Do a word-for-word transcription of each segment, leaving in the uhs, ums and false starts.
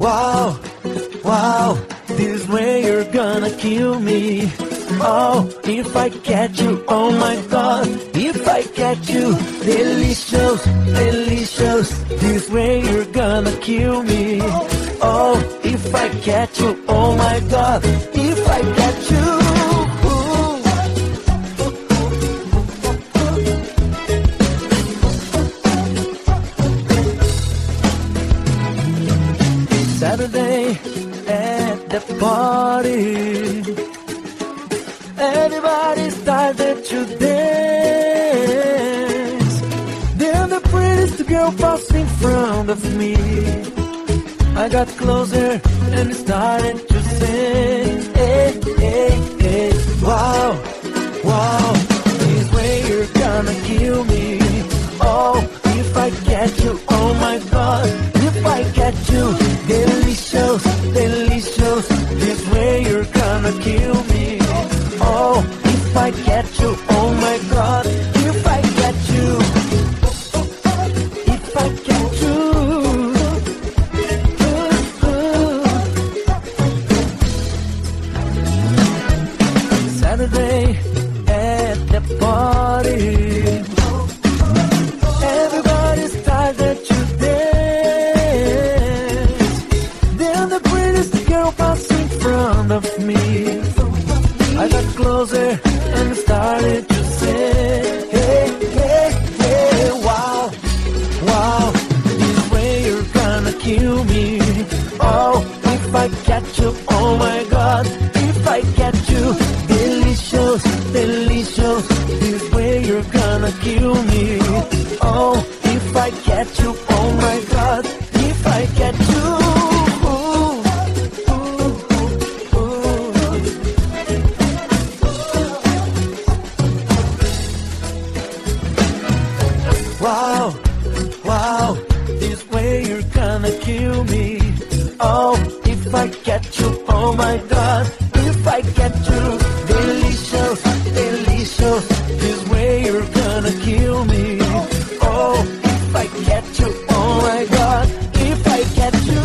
Wow, wow, this way you're gonna kill me. Oh, if I catch you, oh my God, if I catch you, delicious, delicious, this way you're gonna kill me. Oh, if I catch you, oh my God, if I catch you. Saturday at the party, everybody started to dance. Then the prettiest girl passed in front of me. I got closer and started to sing. Hey, hey, hey. Wow, wow, this way you're gonna kill me. Oh, if I catch you, oh my God, if I catch you, delicious, delicious, this way you're gonna kill me. Oh, if I catch you, oh my God, if I catch you, if I catch you. Saturday at the party, everybody started to dance. Then the prettiest girl passed in front of me. I got closer and started to say, hey, hey, hey, wow, wow, this way you're gonna kill me. Oh, if I catch you, oh my God, if I catch you, delicious, delicious, this way you're gonna kill me. Oh, if I catch you, oh my God, if I catch you. Wow, wow, this way you're gonna kill me. Oh, if I catch you, oh my God, if I catch you, delicious, delicious, this way you're gonna kill me. Oh, if I catch you, oh my God, if I catch you.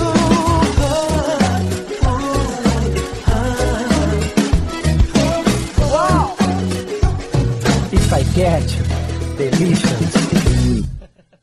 Wow, if I catch you, delicious.